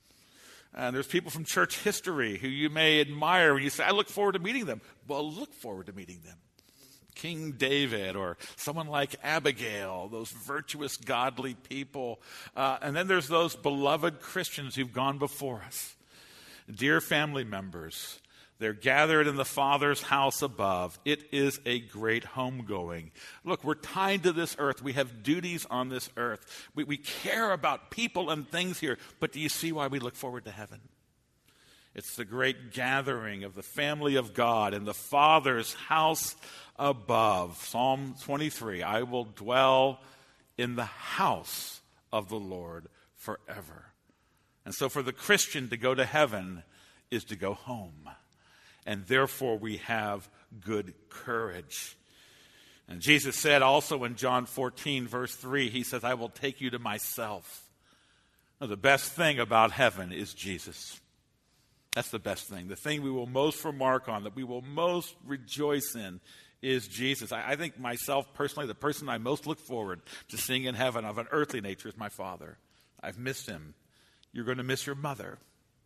Speaker 1: And there's people from church history who you may admire when you say, I look forward to meeting them. Well, look forward to meeting them. King David or someone like Abigail, those virtuous, godly people. Uh, and then there's those beloved Christians who've gone before us. Dear family members, they're gathered in the Father's house above. It is a great homegoing. Look, we're tied to this earth. We have duties on this earth. We, we care about people and things here. But do you see why we look forward to heaven? It's the great gathering of the family of God in the Father's house above. Psalm twenty-three, I will dwell in the house of the Lord forever. And so for the Christian to go to heaven is to go home. And therefore we have good courage. And Jesus said also in John fourteen, verse three, he says, I will take you to myself. Now, the best thing about heaven is Jesus. That's the best thing. The thing we will most remark on, that we will most rejoice in, is Jesus. I, I think myself personally, the person I most look forward to seeing in heaven of an earthly nature is my father. I've missed him. You're going to miss your mother.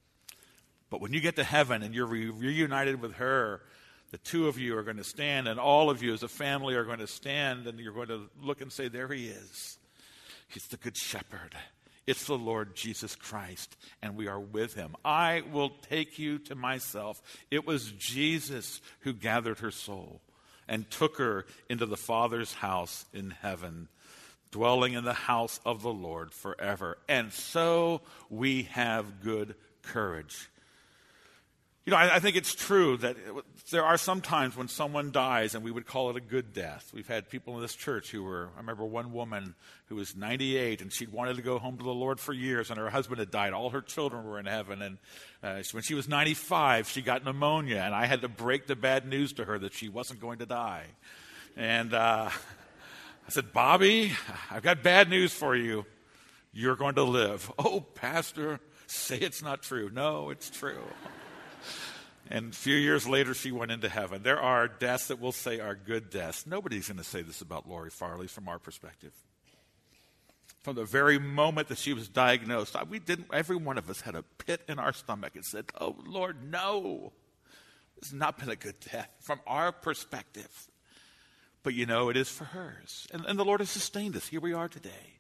Speaker 1: But when you get to heaven and you're re- reunited with her, the two of you are going to stand, and all of you as a family are going to stand, and you're going to look and say, there he is. He's the good shepherd. It's the Lord Jesus Christ, and we are with him. I will take you to myself. It was Jesus who gathered her soul and took her into the Father's house in heaven, dwelling in the house of the Lord forever. And so we have good courage. You know, I, I think it's true that there are some times when someone dies and we would call it a good death. We've had people in this church who were, I remember one woman who was ninety-eight and she'd wanted to go home to the Lord for years, and her husband had died. All her children were in heaven, and uh, when she was ninety-five, she got pneumonia, and I had to break the bad news to her that she wasn't going to die. And uh, I said, Bobby, I've got bad news for you. You're going to live. Oh, Pastor, say it's not true. No, it's true. And a few years later, she went into heaven. There are deaths that we'll say are good deaths. Nobody's going to say this about Lori Farley from our perspective. From the very moment that she was diagnosed, we didn't. Every one of us had a pit in our stomach and said, oh, Lord, no. This has not been a good death from our perspective. But, you know, it is for hers. And, and the Lord has sustained us. Here we are today.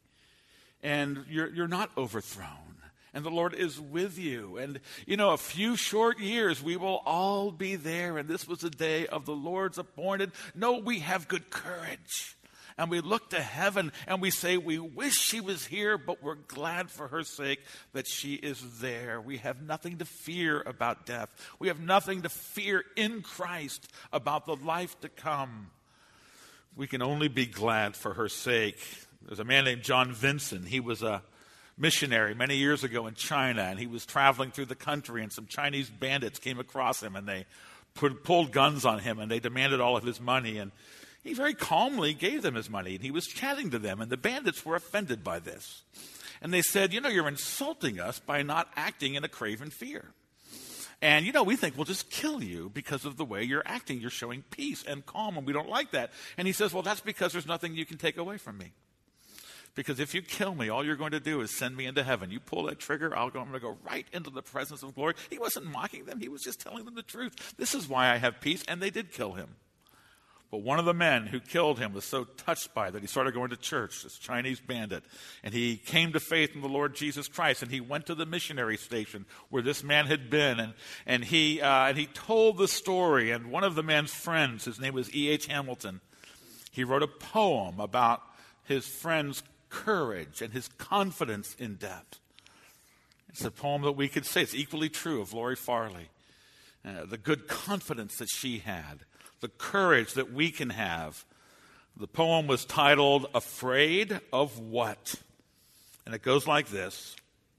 Speaker 1: And you're, you're not overthrown. And the Lord is with you. And, you know, a few short years, we will all be there. And this was the day of the Lord's appointed. No, we have good courage. And we look to heaven and we say, we wish she was here, but we're glad for her sake that she is there. We have nothing to fear about death. We have nothing to fear in Christ about the life to come. We can only be glad for her sake. There's a man named John Vincent. He was a missionary many years ago in China, and he was traveling through the country, and some Chinese bandits came across him, and they put, pulled guns on him, and they demanded all of his money, and he very calmly gave them his money, and he was chatting to them, and the bandits were offended by this. And they said, you know, you're insulting us by not acting in a craven fear. And, you know, we think we'll just kill you because of the way you're acting. You're showing peace and calm, and we don't like that. And he says, well, that's because there's nothing you can take away from me. Because if you kill me, all you're going to do is send me into heaven. You pull that trigger, I'll go, I'm going to go right into the presence of glory. He wasn't mocking them. He was just telling them the truth. This is why I have peace, and they did kill him. But one of the men who killed him was so touched by it that he started going to church, this Chinese bandit. And he came to faith in the Lord Jesus Christ, and he went to the missionary station where this man had been. And, and, he, uh, and he told the story, and one of the man's friends, his name was E H Hamilton, he wrote a poem about his friend's courage and his confidence in death. It's a poem that we could say it's equally true of Lori Farley. Uh, the good confidence that she had, the courage that we can have. The poem was titled, Afraid of What? And it goes like this.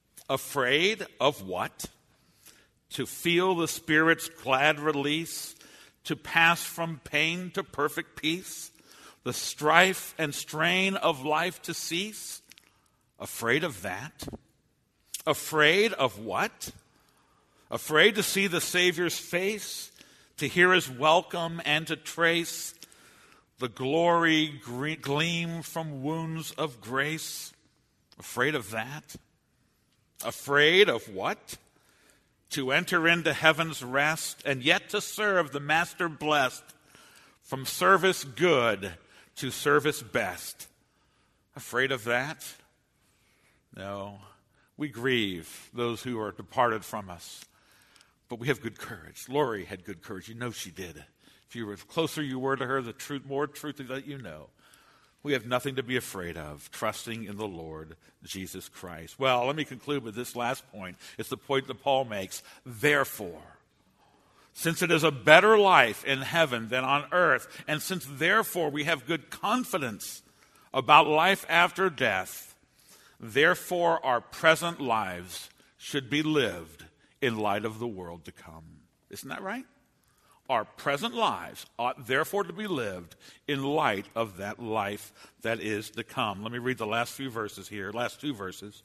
Speaker 1: Afraid of what? To feel the Spirit's glad release, to pass from pain to perfect peace, the strife and strain of life to cease? Afraid of that? Afraid of what? Afraid to see the Savior's face, to hear his welcome and to trace the glory gleam from wounds of grace? Afraid of that? Afraid of what? To enter into heaven's rest and yet to serve the Master blessed, from service good to service best. Afraid of that? No. We grieve those who are departed from us. But we have good courage. Lori had good courage. You know she did. If you were closer you were to her, the truth, more truth that you know. We have nothing to be afraid of, trusting in the Lord Jesus Christ. Well, let me conclude with this last point. It's the point that Paul makes. Therefore, since it is a better life in heaven than on earth, and since therefore we have good confidence about life after death, Therefore, our present lives should be lived in light of the world to come. Isn't that right? Our present lives ought therefore to be lived in light of that life that is to come. Let me read the last few verses here, last two verses.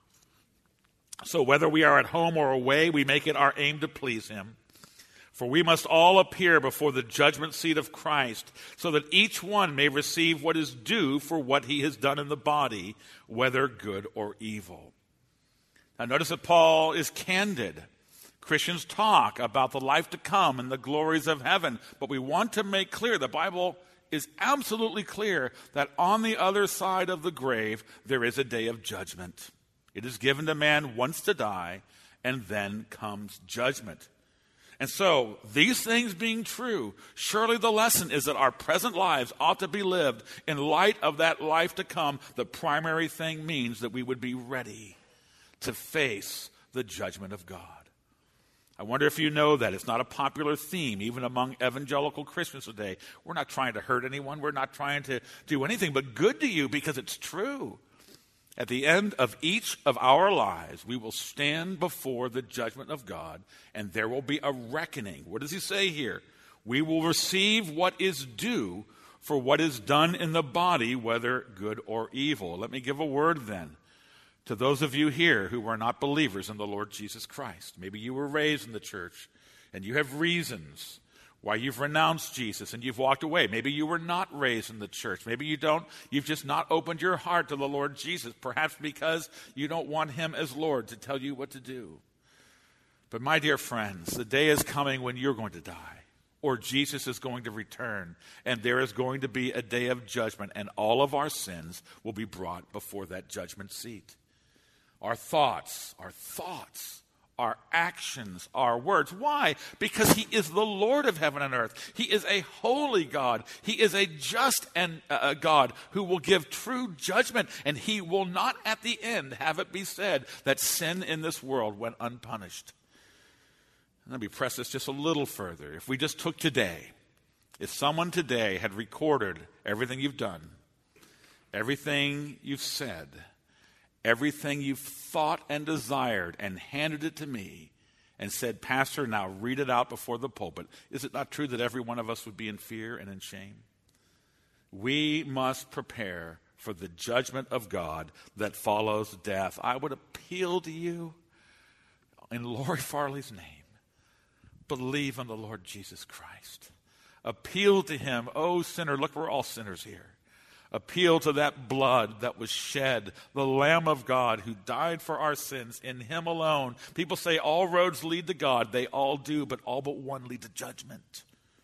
Speaker 1: So whether we are at home or away, we make it our aim to please him. For we must all appear before the judgment seat of Christ, so that each one may receive what is due for what he has done in the body, whether good or evil. Now notice that Paul is candid. Christians talk about the life to come and the glories of heaven, but we want to make clear, the Bible is absolutely clear, that on the other side of the grave, there is a day of judgment. It is given to man once to die, and then comes judgment. And so, these things being true, surely the lesson is that our present lives ought to be lived in light of that life to come. The primary thing means that we would be ready to face the judgment of God. I wonder if you know that. It's not a popular theme, even among evangelical Christians today. We're not trying to hurt anyone. We're not trying to do anything but good to you because it's true. At the end of each of our lives, we will stand before the judgment of God, and there will be a reckoning. What does he say here? We will receive what is due for what is done in the body, whether good or evil. Let me give a word then to those of you here who are not believers in the Lord Jesus Christ. Maybe you were raised in the church and you have reasons why you've renounced Jesus and you've walked away. Maybe you were not raised in the church. Maybe you don't, you've just not opened your heart to the Lord Jesus, perhaps because you don't want him as Lord to tell you what to do. But my dear friends, the day is coming when you're going to die, or Jesus is going to return, and there is going to be a day of judgment, and all of our sins will be brought before that judgment seat. Our thoughts, our thoughts, our actions, our words. Why? Because he is the Lord of heaven and earth. He is a holy God. He is a just and uh, God who will give true judgment, and he will not at the end have it be said that sin in this world went unpunished. And let me press this just a little further. If we just took today, if someone today had recorded everything you've done, everything you've said, everything you've thought and desired, and handed it to me and said, Pastor, now read it out before the pulpit, is it not true that every one of us would be in fear and in shame? We must prepare for the judgment of God that follows death. I would appeal to you in Lori Farley's name. Believe in the Lord Jesus Christ. Appeal to him. Oh, sinner, look, we're all sinners here. Appeal to that blood that was shed, the Lamb of God who died for our sins, in him alone. People say all roads lead to God. They all do, but all but one lead to judgment.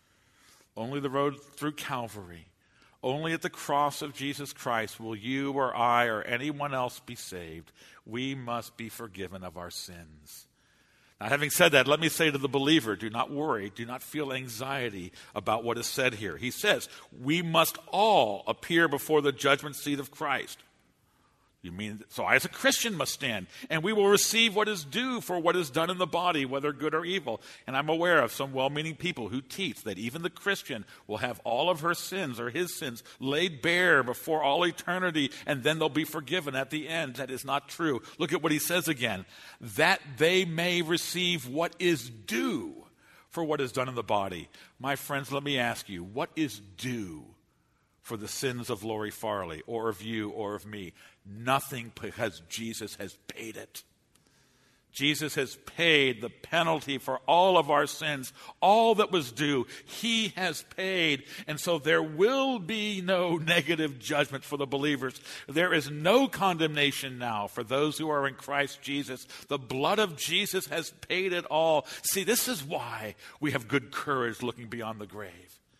Speaker 1: Only the road through Calvary, only at the cross of Jesus Christ will you or I or anyone else be saved. We must be forgiven of our sins. Now, having said that, let me say to the believer, do not worry, do not feel anxiety about what is said here. He says, we must all appear before the judgment seat of Christ. You mean, so I as a Christian must stand, and we will receive what is due for what is done in the body, whether good or evil. And I'm aware of some well-meaning people who teach that even the Christian will have all of her sins or his sins laid bare before all eternity, and then they'll be forgiven at the end. That is not true. Look at what he says again. That they may receive what is due for what is done in the body. My friends, let me ask you, what is due for the sins of Lori Farley, or of you, or of me? Nothing, because Jesus has paid it. Jesus has paid the penalty for all of our sins. All that was due, he has paid. And so there will be no negative judgment for the believers. There is no condemnation now for those who are in Christ Jesus. The blood of Jesus has paid it all. See, this is why we have good courage looking beyond the grave.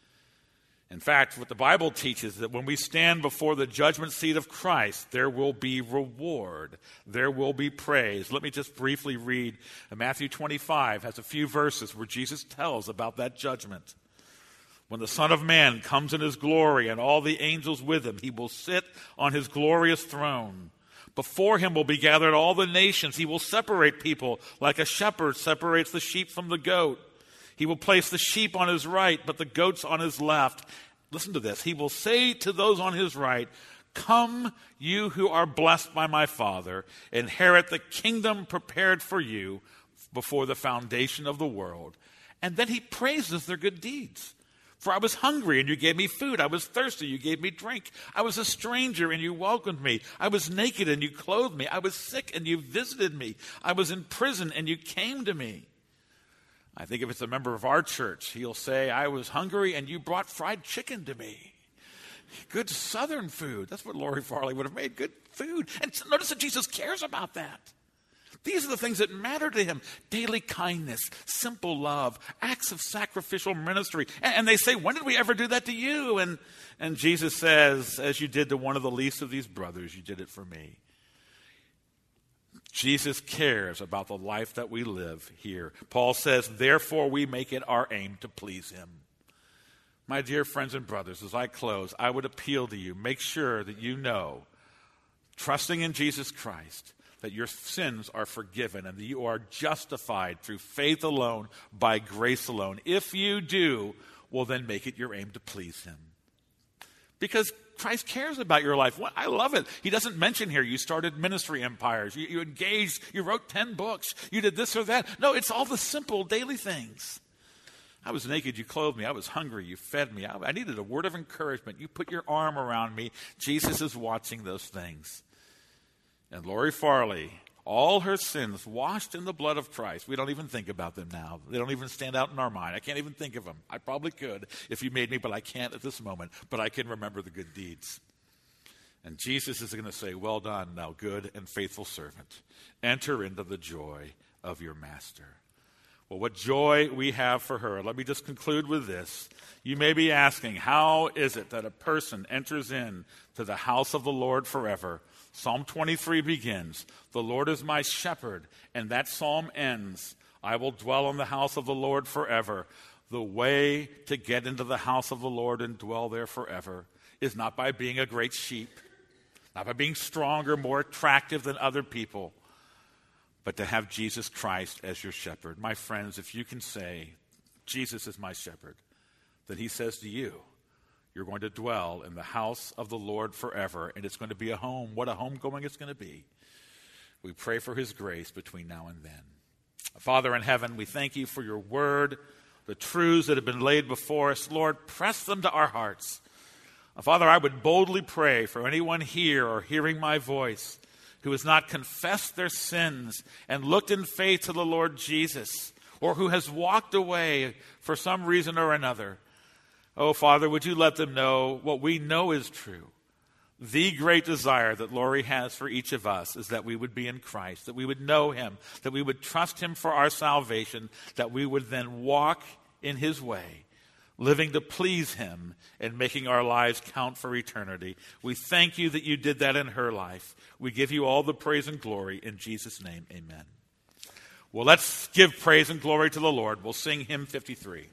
Speaker 1: In fact, what the Bible teaches is that when we stand before the judgment seat of Christ, there will be reward. There will be praise. Let me just briefly read. Matthew twenty-five has a few verses where Jesus tells about that judgment. When the Son of Man comes in his glory and all the angels with him, he will sit on his glorious throne. Before him will be gathered all the nations. He will separate people like a shepherd separates the sheep from the goat. He will place the sheep on his right, but the goats on his left. Listen to this. He will say to those on his right, Come, you who are blessed by my Father, inherit the kingdom prepared for you before the foundation of the world. And then he praises their good deeds. For I was hungry, and you gave me food. I was thirsty, you gave me drink. I was a stranger, and you welcomed me. I was naked, and you clothed me. I was sick, and you visited me. I was in prison, and you came to me. I think if it's a member of our church, he'll say, I was hungry, and you brought fried chicken to me. Good Southern food. That's what Lori Farley would have made, good food. And notice that Jesus cares about that. These are the things that matter to him. Daily kindness, simple love, acts of sacrificial ministry. And, and they say, when did we ever do that to you? And, and Jesus says, as you did to one of the least of these brothers, you did it for me. Jesus cares about the life that we live here. Paul says, therefore we make it our aim to please him. My dear friends and brothers, as I close, I would appeal to you, make sure that you know, trusting in Jesus Christ, that your sins are forgiven and that you are justified through faith alone, by grace alone. If you do, well, then make it your aim to please him. Because Christ cares about your life. Well, I love it. He doesn't mention here you started ministry empires. You, you engaged, you wrote ten books. You did this or that. No, it's all the simple daily things. I was naked, you clothed me. I was hungry, you fed me. I, I needed a word of encouragement. You put your arm around me. Jesus is watching those things. And Lori Farley, all her sins washed in the blood of Christ. We don't even think about them now. They don't even stand out in our mind. I can't even think of them. I probably could if you made me, but I can't at this moment. But I can remember the good deeds. And Jesus is going to say, well done, thou good and faithful servant. Enter into the joy of your master. Well, what joy we have for her. Let me just conclude with this. You may be asking, how is it that a person enters in to the house of the Lord forever? Psalm twenty-three begins, the Lord is my shepherd, and that psalm ends, I will dwell in the house of the Lord forever. The way to get into the house of the Lord and dwell there forever is not by being a great sheep, not by being stronger, more attractive than other people, but to have Jesus Christ as your shepherd. My friends, if you can say, Jesus is my shepherd, then he says to you, you're going to dwell in the house of the Lord forever, and it's going to be a home. What a homegoing it's going to be. We pray for his grace between now and then. Father in heaven, we thank you for your word, the truths that have been laid before us. Lord, press them to our hearts. Father, I would boldly pray for anyone here or hearing my voice who has not confessed their sins and looked in faith to the Lord Jesus, or who has walked away for some reason or another. Oh, Father, would you let them know what we know is true? The great desire that Lori has for each of us is that we would be in Christ, that we would know him, that we would trust him for our salvation, that we would then walk in his way, living to please him and making our lives count for eternity. We thank you that you did that in her life. We give you all the praise and glory. In Jesus' name, amen. Well, let's give praise and glory to the Lord. We'll sing hymn fifty-three.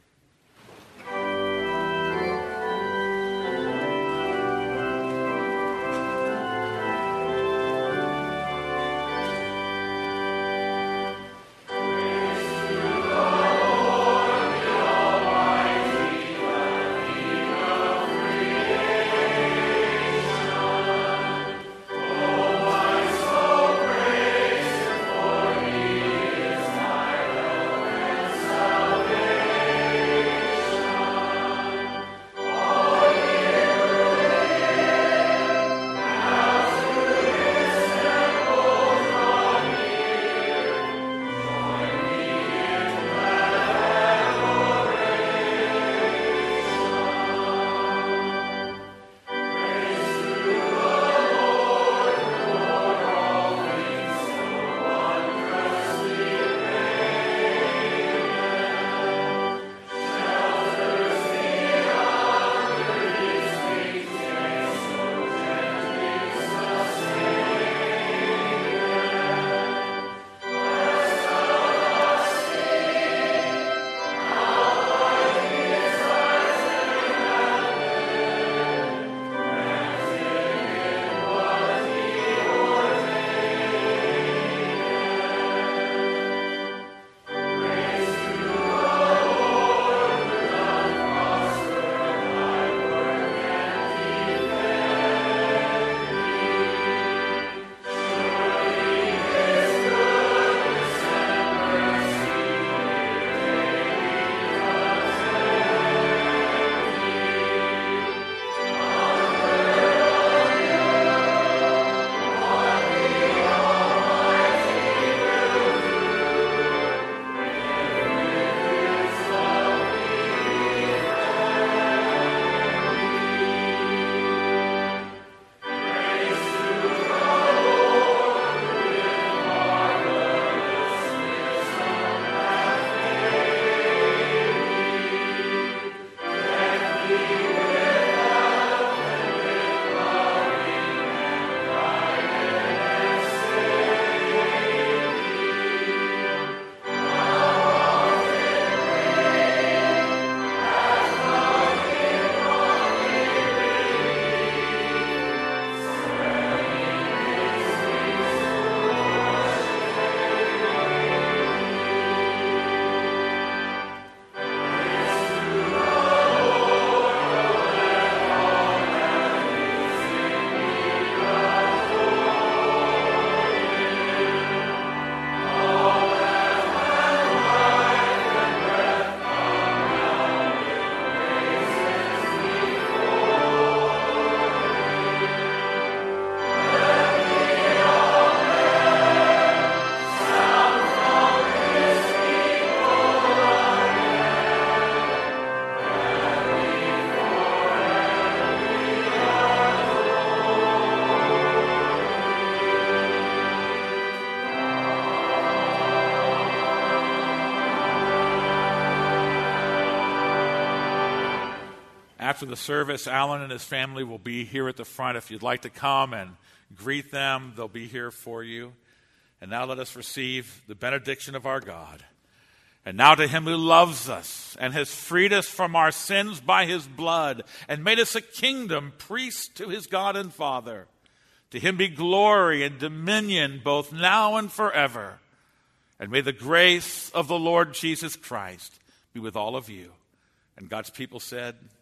Speaker 1: after the service, Alan and his family will be here at the front. If you'd like to come and greet them, they'll be here for you. And now let us receive the benediction of our God. And now to him who loves us and has freed us from our sins by his blood and made us a kingdom, priests to his God and Father. To him be glory and dominion both now and forever. And may the grace of the Lord Jesus Christ be with all of you. And God's people said...